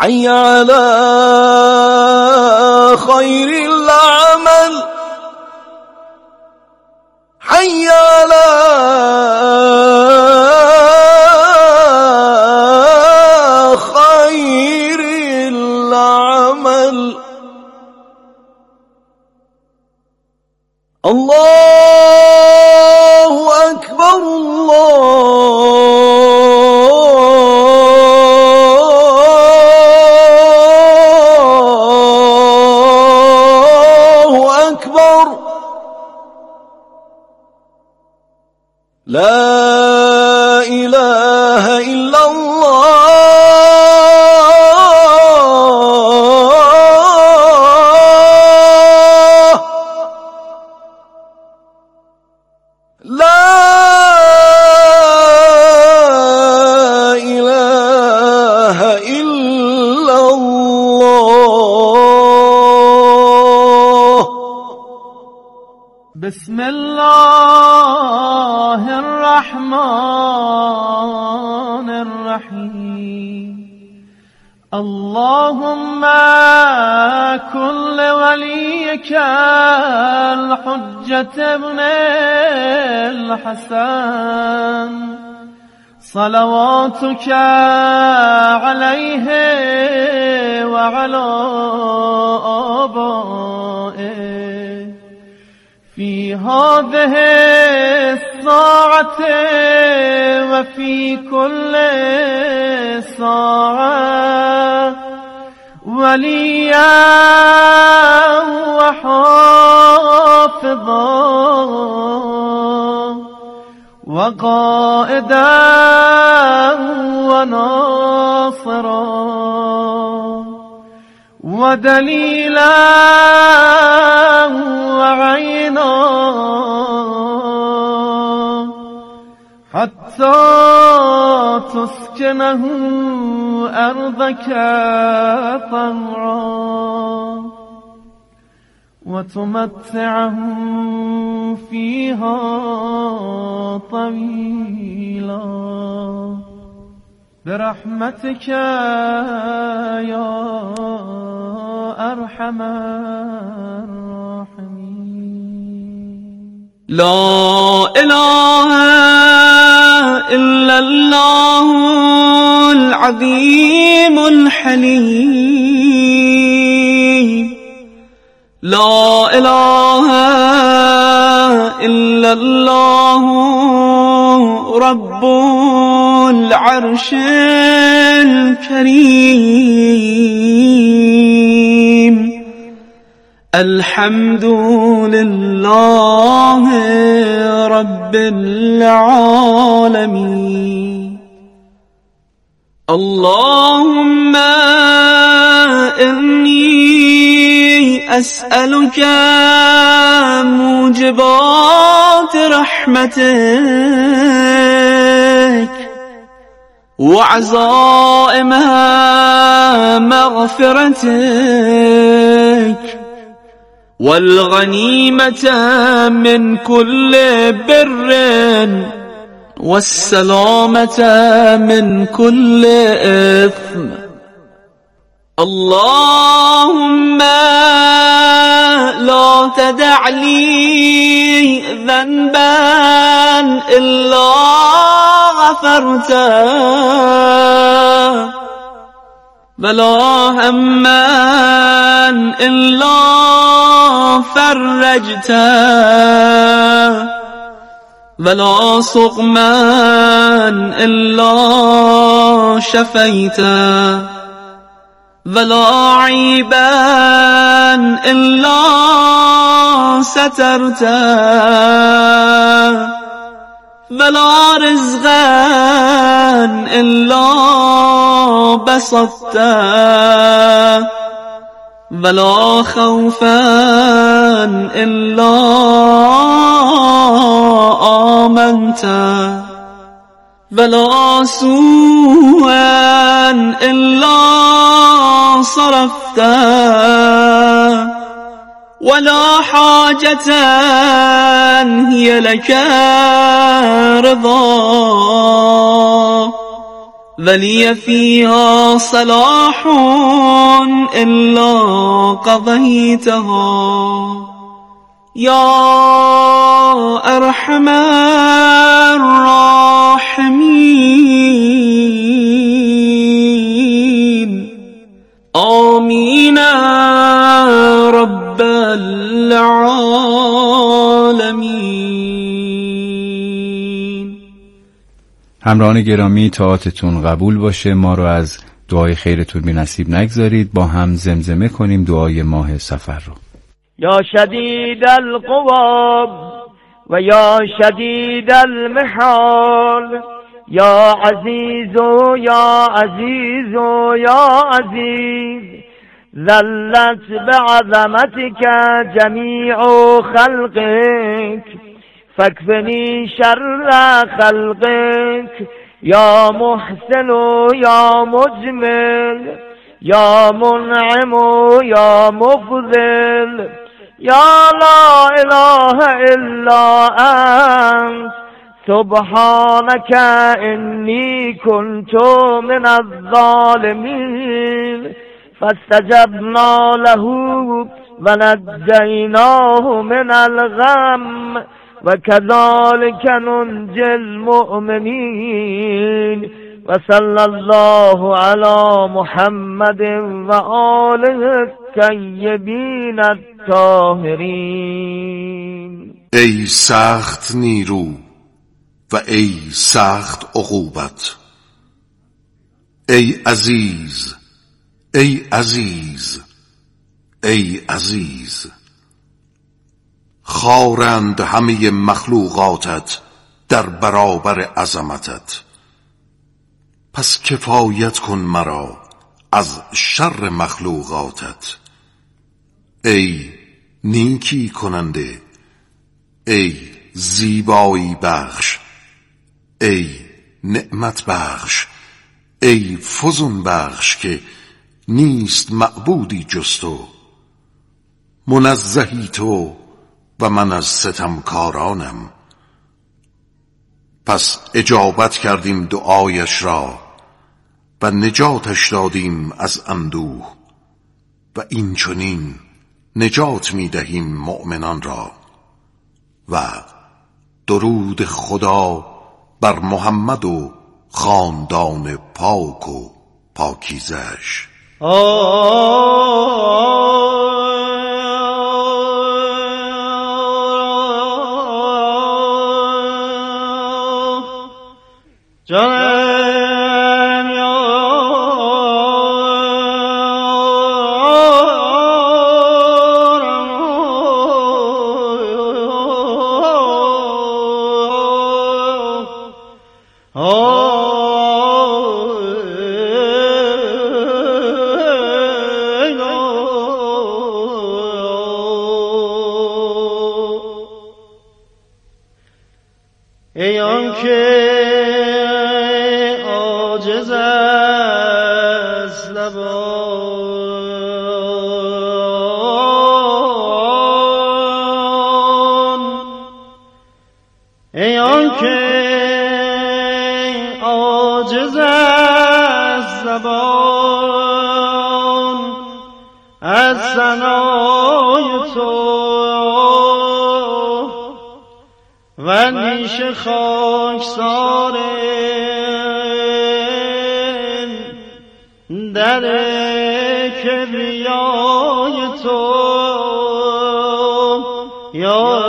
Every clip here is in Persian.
حي على خير العمل حي على خير العمل الله أكبر الله أكبر لا إله إلا الله لا إله إلا الله. بسم الله الرحمن الرحيم. اللهم كن لوليك الحجة ابن الحسن صلواتك عليه وعلى آبائه في هذه الساعة وفي كل ساعة وليا وحافظا وقائدا وناصرا ودليلا وعينا حتى تسكنه أرضك طوعا وتمتعه فيها طويلا برحمتك يا أرحم الراحمين. لا إله إلا الله العظيم الحليم. لا إله إلا الله رب العرش الكريم. الحمد لله رب العالمين. اللهم إني أسألك موجبات رحمتك وعزائم مغفرتك والغنيمة من كل بر والسلامة من كل إثم. اللهم لا تدع لي ذنبا إلا غفرته ولا هما إلا فرجته ولا سقما إلا شفيته ولا عيبا إلا سترته ولا رزقا إلا بسطته ولا خوفا إلا آمنته ولا سوءا إلا صرفته ولا حاجة هي لك رضا ولی فیها صلاح الا قضیتها یا ارحم الراحمین آمین رب العالمین. همراهان گرامی، طاعتتون قبول باشه. ما رو از دعای خیرتون بی نصیب نگذارید. با هم زمزمه کنیم دعای ماه صفر رو. یا شدید القوا و یا شدید المحال یا عزیز و یا عزیز و یا عزیز ذلت بعظمتك جمیع خلقك فاکفنی شر خلقك یا محسن و یا مجمل یا منعم و یا مفضل یا لا اله الا انت سبحانك انی كنت من الظالمین فاستجبنا له ونجیناه من الغم وكذلك ننجي المؤمنين وصلى الله على محمد وآله الطيبين الطاهرين. ای سخت نیرو و ای سخت عقوبت، ای عزیز ای عزیز ای عزیز، خارند همه مخلوقاتت در برابر عظمتت، پس کفایت کن مرا از شر مخلوقاتت. ای نیکی کننده، ای زیبایی بخش، ای نعمت بخش، ای فزون بخش که نیست معبودی جز تو، منزهی تو و من از ستمکارانم. پس اجابت کردیم دعایش را و نجاتش دادیم از اندوه و این چنین نجات می دهیم مؤمنان را. و درود خدا بر محمد و خاندان پاک و پاکیزش. جانم یا ای آنکه عاجز از لبان، ای آنکه عاجز از زبان از ثنای تو و نیش خاکسار در کبریای تو یا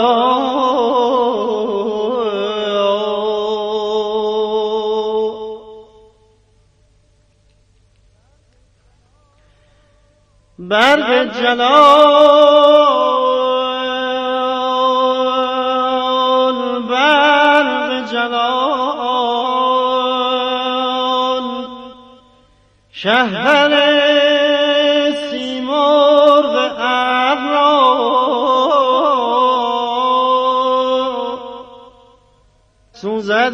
برق جلال، برق جلال، شهر سیمرغ ابرا سوزد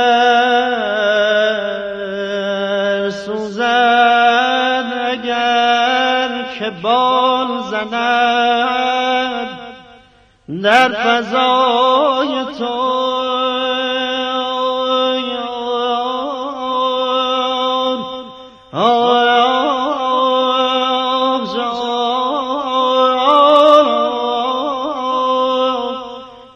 اگر سوزد اگر که بال زند در فضای تو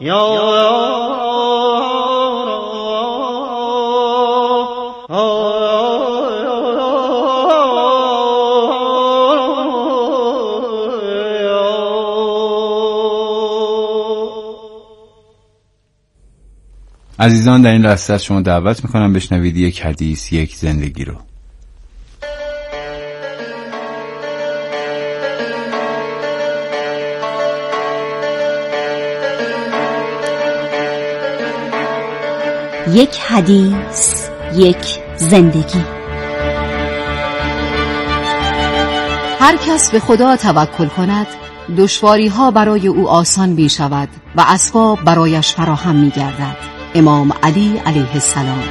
عزیزان، در این لحظه از شما دعوت میکنم بشنوید یک حدیث یک زندگی رو. یک حدیث یک زندگی. هر کس به خدا توکل کند دشواری ها برای او آسان می شود و اسباب برایش فراهم می گردد. امام علی علیه السلام.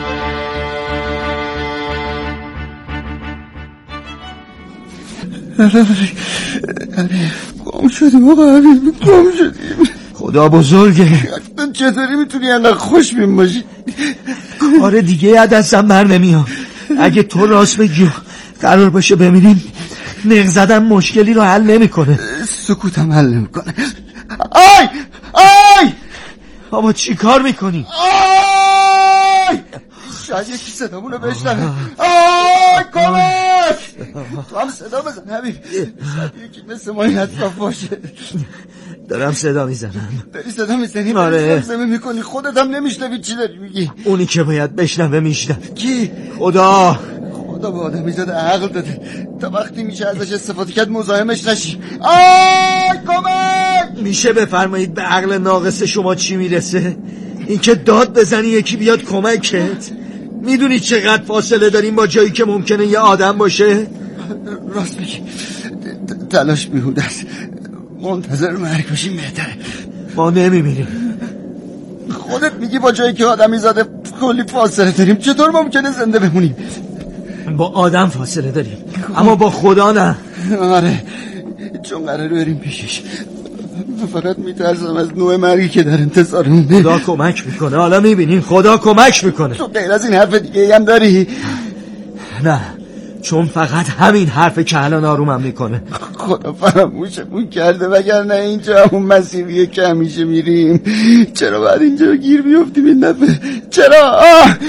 گم شدیم آقا حبیب، گم شدیم. خدا بزرگه. چطوری میتونی انقدر خوشبین باشی؟ کار دیگه از دستم بر نمیاد. اگه تو راست بگی قرار باشه بمیریم، نق زدن مشکلی رو حل نمیکنه. سکوتم حل نمیکنه. آی آی بابا چی کار میکنی؟ آی شاید یکی صدامونو بشنوه. آی کمک! تو هم صدا بزن حبیب. شاید یکی مثل ما این اطراف باشه. دارم صدا میزنم. داری صدا میزنی؟ آره. زمزمه میکنی، خودت هم نمیشنوی چی داری میگی. اونی که باید بشنوه میشنوه. کی؟ خدا به آدمی زاده عقل داده تا وقتی میشه ازش استفاده کرد مزاحمش نشی. آی کمک! میشه بفرمایید به عقل ناقص شما چی میرسه؟ اینکه داد بزنی یکی بیاد کمکت؟ میدونی چقدر فاصله داریم با جایی که ممکنه یه آدم باشه؟ راست میگی، تلاش بیهوده است. منتظر مرگ باشیم بهتره. ما نمیمیریم. خودت میگی با جایی که آدمی زاده کلی فاصله داریم، چطور ممکنه زنده بمونیم؟ با آدم فاصله داریم اما با خدا نه. آره چون قراره بریم پیشش. فقط میترسم از نوع مرگی که در انتظارمونه. خدا کمک میکنه، حالا میبینیم خدا کمک میکنه. تو غیر از این حرف دیگه هم داری؟ نه، چون فقط همین حرف که الان آرومم میکنه. خدا فراموشمون کرده، وگرنه اینجا همون مسیریه که همیشه میریم. چرا باید اینجا گیر بیفتیم این دفعه؟ چرا؟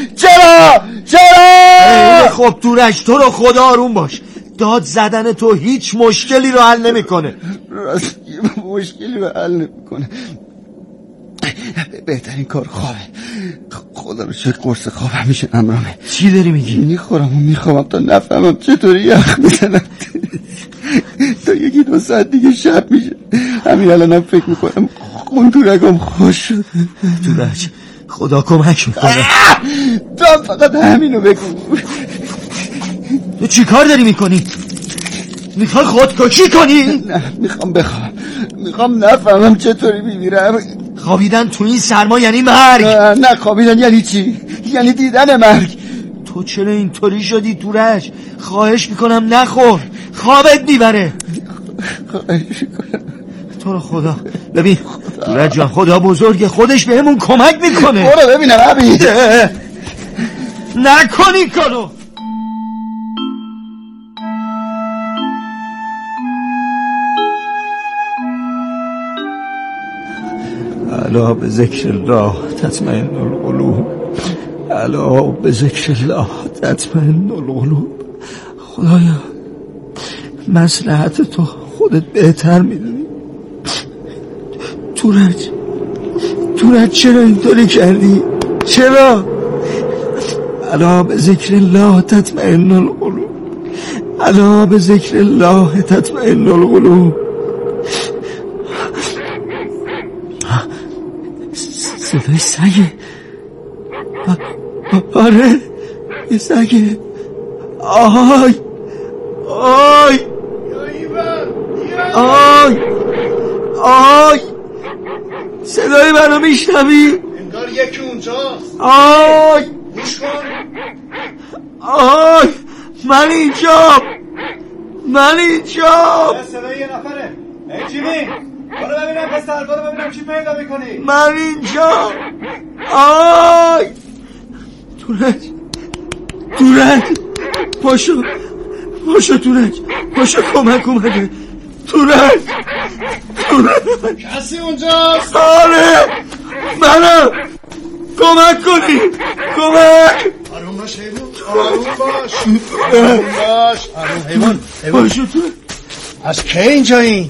خب تورش، تو رو خدا آروم باش. داد زدن تو هیچ مشکلی رو حل نمیکنه. راست مشکلی رو حل نمیکنه. بهترین کار خوابه. خدا رو چه قرص خواب همیشه امرامه. چی داری میگی؟ میخوام تا نفهمم چطوری یخ میزنم. تا یکی 2 ساعت دیگه شب میشه. همین الانم فکر میکنم خون تو رگام خوش شده. تورج خدا کمک میکنه. تو فقط همینو بگو. تو چی کار داری میکنی؟ میخوای خودکشی کنی؟ نه، میخوام بخوام. میخوام نفهمم چطوری میمیرم. خوابیدن تو این سرما یعنی مرگ؟ نه خوابیدن یعنی چی؟ یعنی دیدن مرگ. تو چرا اینطوری شدی تورج؟ خواهش میکنم نخور، خوابت میبره. خواهش میکنم تو رو خدا. ببین تورج جان، خدا بزرگه، خودش بهمون کمک میکنه. برو ببینم عبید. نکنی کارو. الا به ذکر الله تطمئن القلوب. الا به ذکر الله تطمئن القلوب. خدایا مصلحت تو خودت بهتر میدونی. تورج چرا اینطوری کردی؟ چرا؟ الا به ذکر الله تطمئن القلوب. الا به ذکر الله تطمئن القلوب. صدای سگه. آره یه سگه. آی آی آی آی صدای منو میشنوی؟ انگار یکی اونجاست. آی گوش کن. آی من اینجا. صدای یه نفره. ای جیمی برو ببینم پسر، برو ببینم چی پیدا میکنی. من اینجا. آی تورج پاشو تورج، پاشو کمک اومده. تورج کسی اونجاست؟ منم کمک کنید. کمک. آروم باش حیوان. آروم باش. آروم باش. آروم حیوان. از که اینجایی؟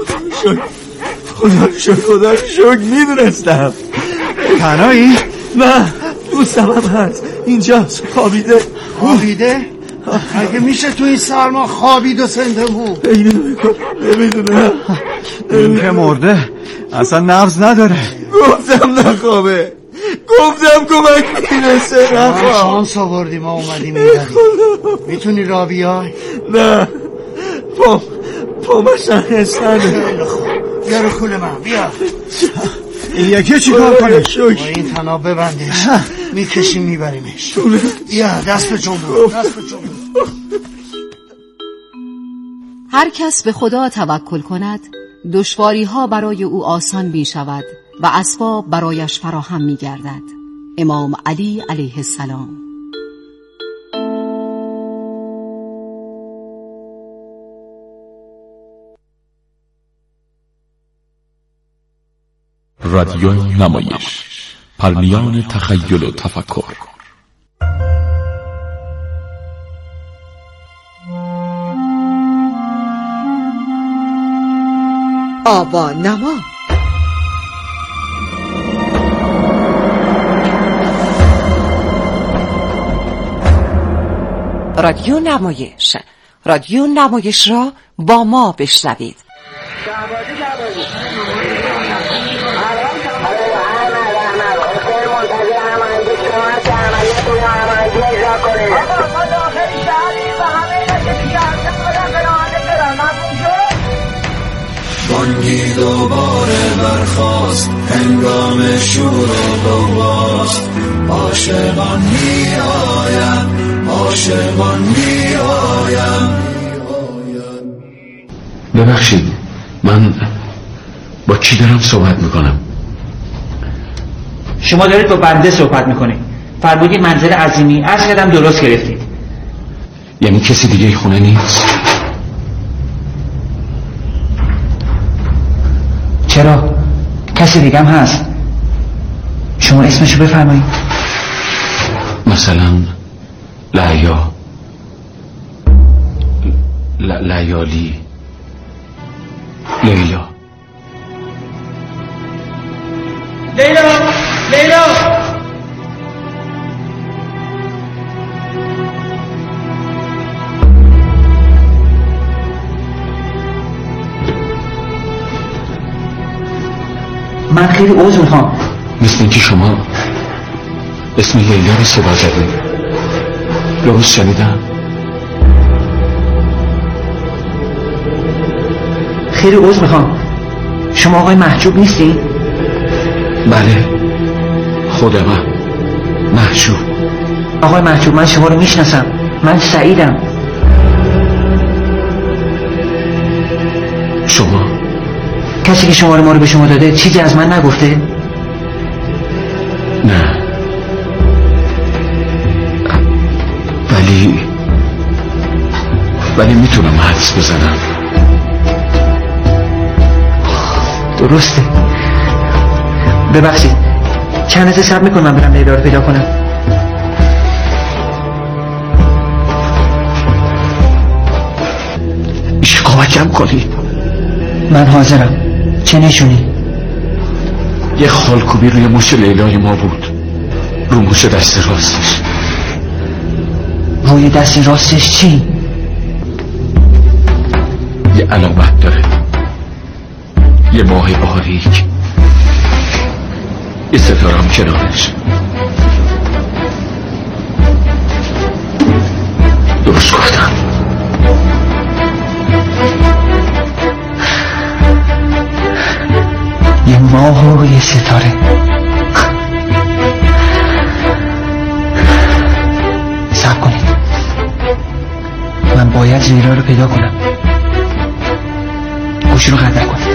خدا رو شکر میدونستم. تنهایی؟ نه دوستم هم هست اینجاست. خوابیده. اگه میشه تو این سرما خوابید و سندمون؟ نمیدونم. این که مرده اصلا نبض نداره. گفتم نخوابه. گفتم کمک میرسه. نخواب. شانس آوردیم ما اومدیم میبریم. میتونی را بیای؟ نه پامش نخستنه. خیلی خوب بیا رو کول من بیا. این یکی چی کار کنه؟ با این تناب ببندش میکشیم میبریمش. بیا دست به جنبون. هر کس به خدا توکل کند دشواری ها برای او آسان می شود و اسباب برایش فراهم می گردد. امام علی علیه السلام. رادیو نمایش، پرنیان تخیل و تفکر. آوا نما. رادیو نمایش. رادیو نمایش را با ما بشنوید. بانگی دوباره برخاست، هنگام شور و غوغاست. عاشقان می آیم، عاشقان می آیم. ببخشید من با کی دارم صحبت میکنم؟ شما دارید با بنده صحبت میکنید. فرمودید منزل عظیمی، عرض کردم درست گرفتید. یعنی کسی دیگه ای خونه نیست؟ چرا؟ کسی دیگه هم هست. شما اسمشو بفرمایید. مثلا لیالی، لیلا. من خیلی عذر میخوام. مثل اینکه شما اسم لیلا رو صدا زدید. درست شنیدم؟ خیلی عذر میخوام. شما آقای محجوب نیستی؟ بله خودمم محجوب. آقای محجوب من شما رو میشناسم. من سعیدم. شما؟ کسی که شماره ما رو به شما داده چیزی از من نگفته؟ نه ولی میتونم حدس بزنم. درسته. ببخشید چند لحظه صبر میکنم من برم لیلا رو پیدا کنم. میشه کمکم کنی؟ من حاضرم. چه نشونی؟ یه خالکوبی روی مش لیلای ما بود، رو مش دست راستش. روی دست راستش چی؟ یه علامت داره، یه ماه باریک، یه ستارم کنارش. درست گفتم؟ یه ماه و یه ستاره. صبر کنید، من باید لیلا رو پیدا کنم. گوشی رو قدر کنید.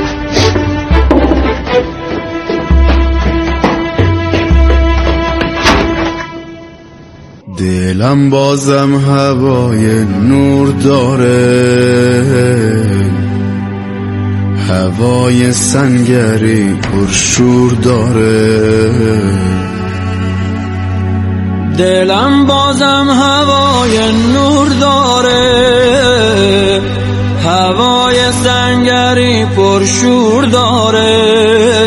دلم بازم هوای نور داره، هوای سنگری پرشور داره، دلم بازم هوای نور داره، هوای سنگری پرشور داره،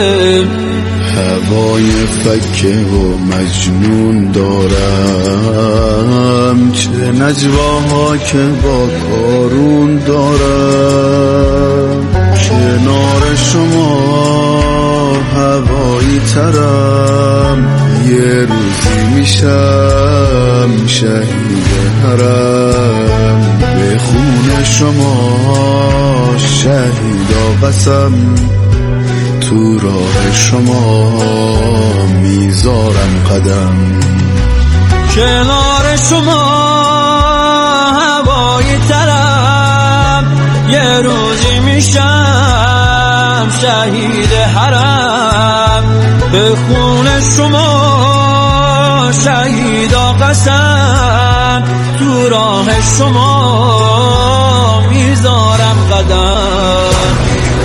هوای فکه و مجنون دارم، چه نجواها که با کارون دارم. کنار شما هوایی ترم، یه روزی میشم شهید حرم. به خون شما شهیدا قسم، تو راه شما میذارم قدم. کنار شما هوایی ترم، یه روزی میشم شهید حرم. به خون شما شهیدا قسم، تو راه شما میذارم قدم.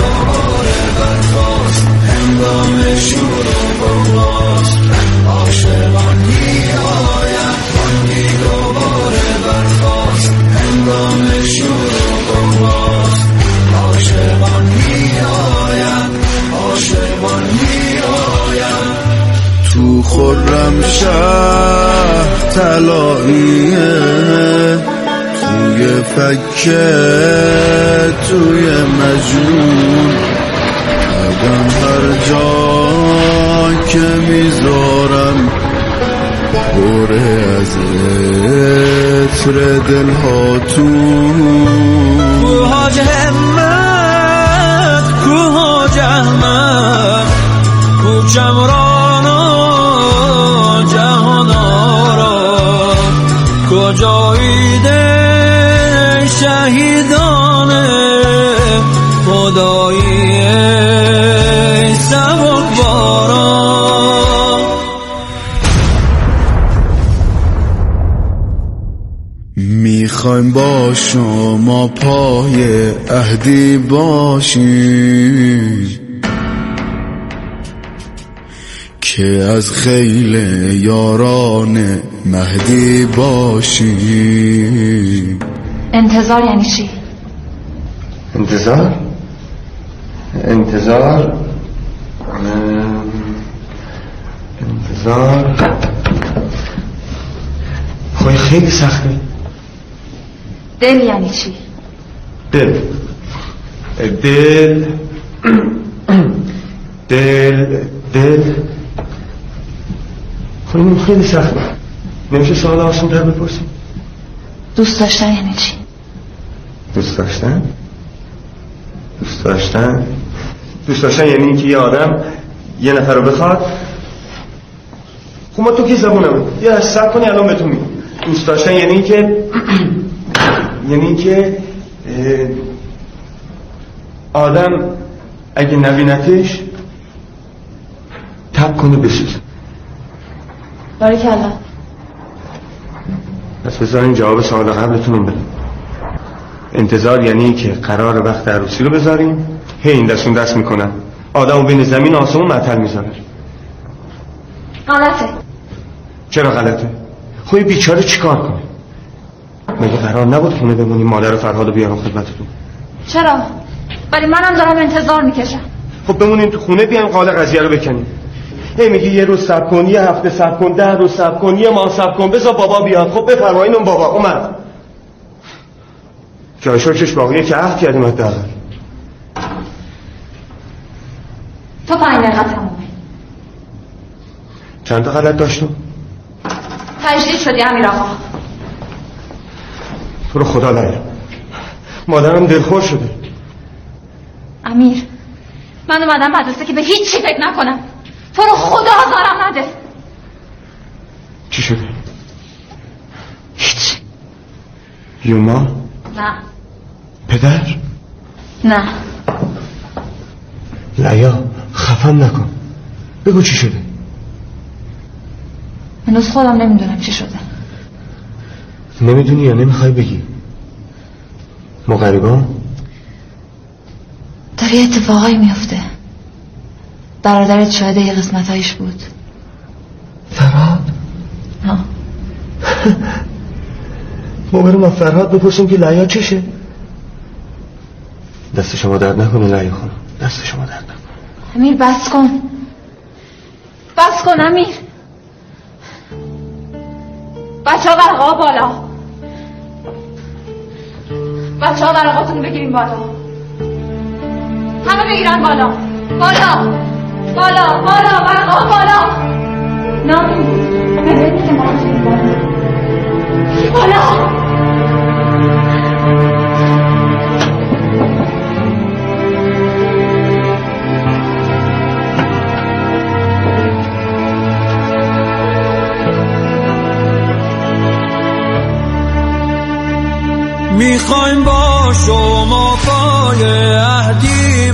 هنگام شور و بغض عاشقان میآیند، بانگی دوباره برخاست. هنگام شور و بغض عاشقان میآیند، عاشقان میآیند. تو خرمشهر طلاییه، توی فکه توی مجنون، قدم هر جا که میذارم پره از عطر دلهاتون. کوها جهمت، کوها جهمت، کو کمران و جهان آرا. کجایی ده شهیدان خدایی سبکباران. میخوایم با شما پای عهدی باشیم، که از خیل یاران مهدی باشیم. انتظار یعنی چی؟ انتظار؟ انتظار خوی خیلی سخته. دل یعنی چی؟ دل خوی خیلی سخته. نمیشه سوال آسان در بپرسیم؟ دوست داشتن یعنی چی؟ دوست داشتن یعنی اینکه یه آدم یه نفر رو بخواد. خب ما تو کی زبونم یه از سب کنی الان بهتون میگم. دوست داشتن یعنی اینکه آدم اگه نبینتش تب کنه بسوزه. باریکلا. پس بذارین جواب سوال قبلتون بدم. انتظار یعنی که قرار وقت عروسی رو بذاریم، هی این دستون دست میکنن، آدمو بین زمین آسمون معطل میذارن. غلطه. چرا غلطه؟ خب این بیچاره چیکار کنه؟ مگه قرار نبود خونه بمونیم مادر و فرهادو بیارم خدمتتون؟ چرا؟ ولی منم دارم انتظار میکشم. خب بمونیم تو خونه، بیایم قال قضیه رو بکنیم. هی میگی یه روز صبر کن، یه هفته صبر کن، 10 روز صبر کن، یه ماه صبر کن، بذار بابا بیاد. خب بفرمایین اون بابا اومد. جای شکرش باقیه که عهد کردیم حداقل. تو 5 دقیقه تمومه. چند تا غلط داشتم؟ تجدید شدی امیر آقا. تو رو خدا نگه، مادرم دلخور شده. امیر من اومدم مدرسه که به هیچ چی فکر نکنم. تو رو خدا آزارم نده. چی شده؟ هیچ. یوما؟ نه. پدر؟ نه. لیا خفم نکن، بگو چی شده. هنوز خودم نمیدونم چی شده. نمیدونی یا نمیخوای بگی؟ ما غریبان؟ داره اتفاقایی میفته. برادرت شاید یه قسمتایش بود. فرهاد؟ ها. ما بریم از فرهاد بپرسیم که لیا چشه. دست شما درد نکنه لیا خانم، دست شما درد نکنه. امیر بس کن، بس کن امیر. بچه ها ورقا بالا، بچه ها ورقاتون بگیرین بالا، همه بگیرن بالا بالا بالا بالا، ورقا بالا. نامی ببینید که ما بگیرین بالا. میخوایم با شما پای عهدی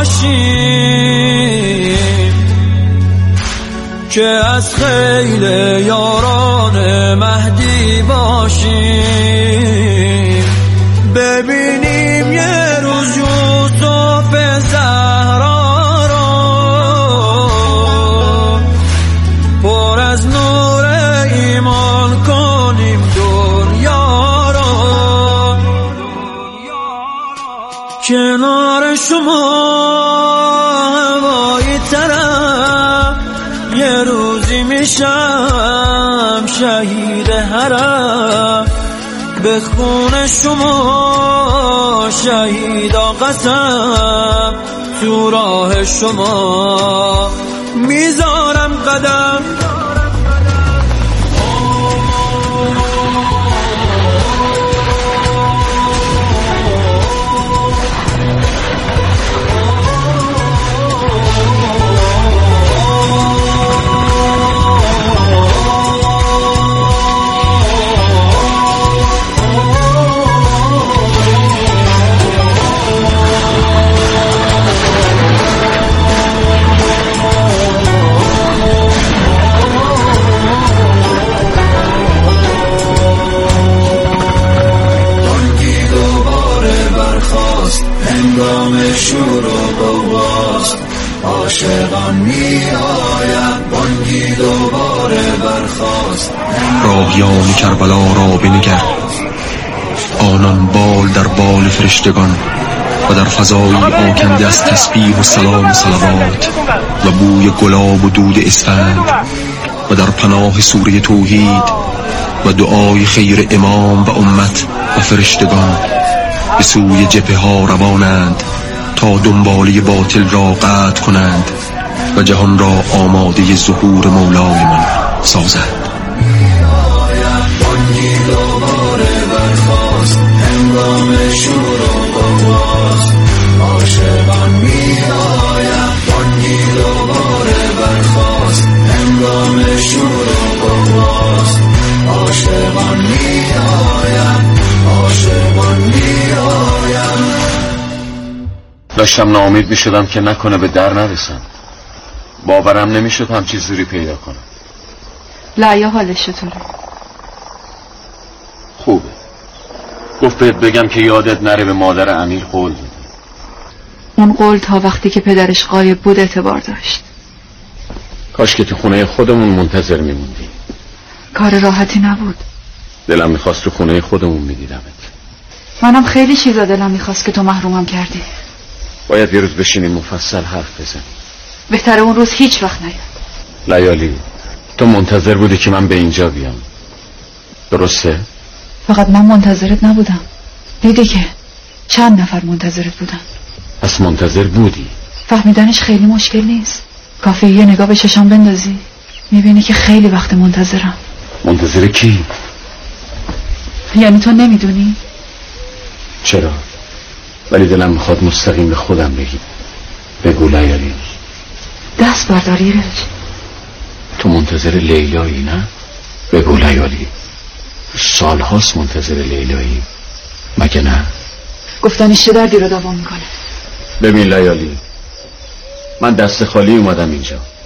باشیم که از خیل یاران مهدی باشیم. ببینیم یه روز یوسف زهرا رو پر از نور ایمان کنیم دنیا رو. کنار شما هوای طرف یه روزی میشم شهید حرم. به خون شما شهیدا قسم، تو راه شما میذارم قدم. هنگام شور و غوغاست، عاشقان می آید بانگی دوباره برخاست. راهیان کربلا را بنگر، آنان بال در بال فرشتگان و در فضای آکنده از تسبیح و سلام و صلوات و بوی گلاب و دود اسفند و در پناه سوره توحید و دعای خیر امام و امت و فرشتگان به سوی جبهه ها روانند تا دنباله باطل را قطع کنند و جهان را آماده ظهور مولای من سازند. بانگی دوباره برخاست، هنگام شور و غوغاست، عاشقان می آید بانگی دوباره برخاست، هنگام شور و غوغاست، عاشقان می آید، عاشقان می آید. داشتم ناامید می شدم که نکنه به در نرسم. باورم نمی شد همچی زوری پیدا کنم. لعیا حالش چطوره؟ خوبه. گفت بهت بگم که یادت نره به مادر امیر قول بدی. اون قول تا وقتی که پدرش غایب بود اعتبار داشت. کاش که تو خونه خودمون منتظر میموندی. کار راحتی نبود. دلم میخواست تو خونه خودمون میدیدمت. منم خیلی چیزا دلم میخواست که تو محرومم کردی. باید یه روز بشینیم مفصل حرف بزنیم. بهتره اون روز هیچ وقت نیاد. لیالی، تو منتظر بودی که من به اینجا بیام، درسته؟ فقط من منتظرت نبودم. دیدی که چند نفر منتظرت بودن. پس منتظر بودی؟ فهمیدنش خیلی مشکل نیست. کافیه یه نگاه به چشام بندازی میبینی که خیلی وقت منتظرم. منتظر کی؟ یعنی تو نمیدونی؟ چرا؟ ولی دلم میخواد مستقیم به خودم بگی. بگو لیالی. دست برداری رج. تو منتظر لیلایی نه؟ بگو لیالی. سال هاست منتظر لیلایی مگه نه؟ گفتنش چه دردی رو دوا میکنه؟ ببین لیالی، من دست خالی اومدم اینجا.